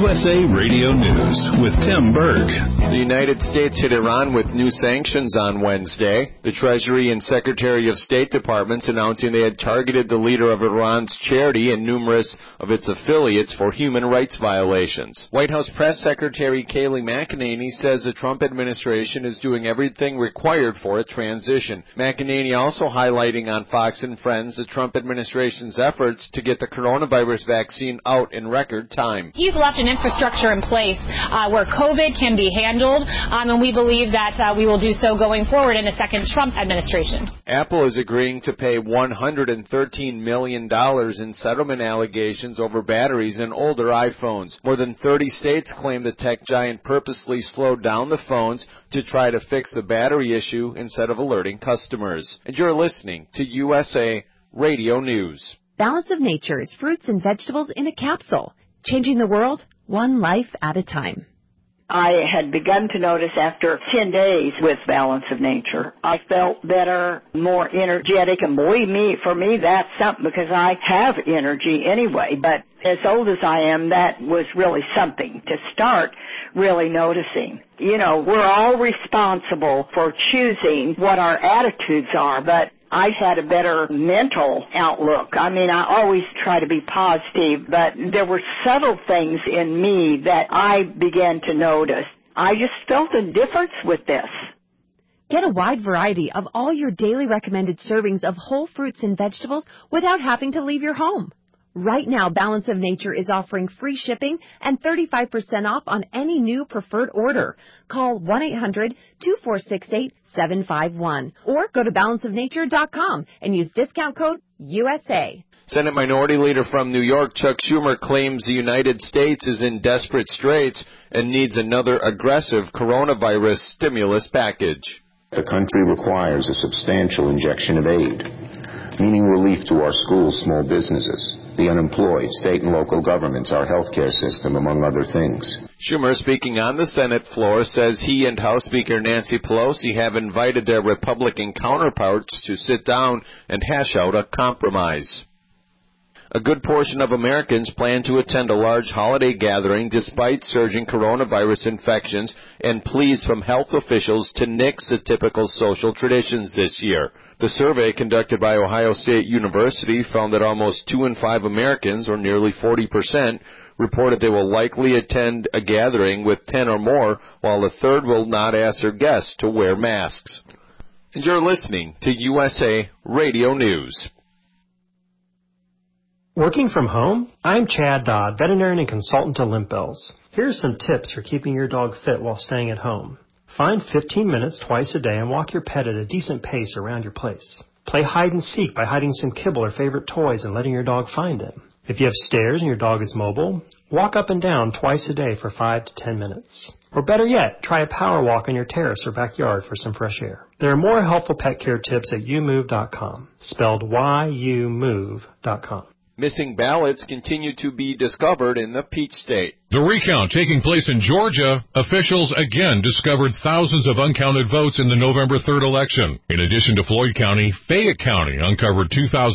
USA Radio News with Tim Berg. The United States hit Iran with new sanctions on Wednesday. The Treasury and Secretary of State departments announcing they had targeted the leader of Iran's charity and numerous of its affiliates for human rights violations. White House Press Secretary Kayleigh McEnany says the Trump administration is doing everything required for a transition. McEnany also highlighting on Fox and Friends the Trump administration's efforts to get the coronavirus vaccine out in record time. He's left an infrastructure in place where COVID can be handled, and we believe that we will do so going forward in a second Trump administration. Apple is agreeing to pay $113 million in settlement allegations over batteries in older iPhones. More than 30 states claim the tech giant purposely slowed down the phones to try to fix the battery issue instead of alerting customers. And you're listening to USA Radio News. Balance of Nature's fruits and vegetables in a capsule. Changing the world, one life at a time. I had begun to notice after 10 days with Balance of Nature, I felt better, more energetic, and believe me, for me, that's something because I have energy anyway. But as old as I am, that was really something to start really noticing. You know, we're all responsible for choosing what our attitudes are, but I had a better mental outlook. I mean, I always try to be positive, but there were subtle things in me that I began to notice. I just felt a difference with this. Get a wide variety of all your daily recommended servings of whole fruits and vegetables without having to leave your home. Right now, Balance of Nature is offering free shipping and 35% off on any new preferred order. Call 1-800-2468-751 or go to balanceofnature.com and use discount code USA. Senate Minority Leader from New York, Chuck Schumer, claims the United States is in desperate straits and needs another aggressive coronavirus stimulus package. The country requires a substantial injection of aid, meaning relief to our schools, small businesses, the unemployed, state and local governments, our healthcare system, among other things. Schumer, speaking on the Senate floor, says he and House Speaker Nancy Pelosi have invited their Republican counterparts to sit down and hash out a compromise. A good portion of Americans plan to attend a large holiday gathering despite surging coronavirus infections and pleas from health officials to nix the typical social traditions this year. The survey conducted by Ohio State University found that almost 2 in 5 Americans, or nearly 40%, reported they will likely attend a gathering with 10 or more, while a third will not ask their guests to wear masks. And you're listening to USA Radio News. Working from home? I'm Chad Dodd, veterinarian and consultant to Limp Bells. Here are some tips for keeping your dog fit while staying at home. Find 15 minutes twice a day and walk your pet at a decent pace around your place. Play hide and seek by hiding some kibble or favorite toys and letting your dog find them. If you have stairs and your dog is mobile, walk up and down twice a day for 5 to 10 minutes. Or better yet, try a power walk on your terrace or backyard for some fresh air. There are more helpful pet care tips at youmove.com, spelled YOUMove.com. Missing ballots continue to be discovered in the Peach State. The recount taking place in Georgia, officials again discovered thousands of uncounted votes in the November 3rd election. In addition to Floyd County, Fayette County uncovered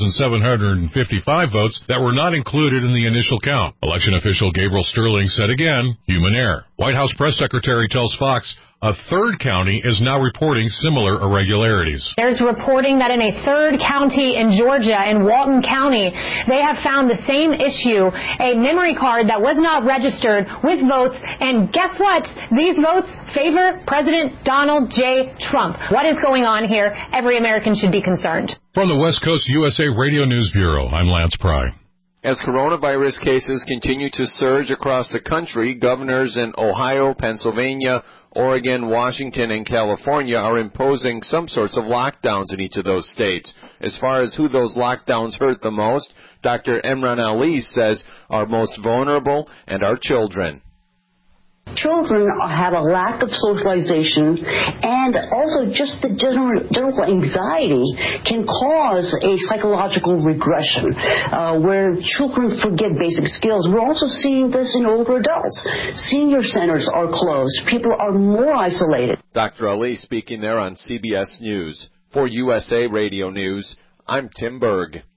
2,755 votes that were not included in the initial count. Election official Gabriel Sterling said again, human error. White House press secretary tells Fox a third county is now reporting similar irregularities. There's reporting that in a third county in Georgia, in Walton County, they have found the same issue, a memory card that was not registered with votes, and guess what? These votes favor President Donald J. Trump. What is going on here? Every American should be concerned. From the West Coast USA Radio News Bureau, I'm Lance Pry. As coronavirus cases continue to surge across the country, governors in Ohio, Pennsylvania, Oregon, Washington, and California are imposing some sorts of lockdowns in each of those states. As far as who those lockdowns hurt the most, Dr. Emran Ali says are most vulnerable and our children. Children have a lack of socialization, and also just the general anxiety can cause a psychological regression where children forget basic skills. We're also seeing this in older adults. Senior centers are closed. People are more isolated. Dr. Ali speaking there on CBS News. For USA Radio News, I'm Tim Berg.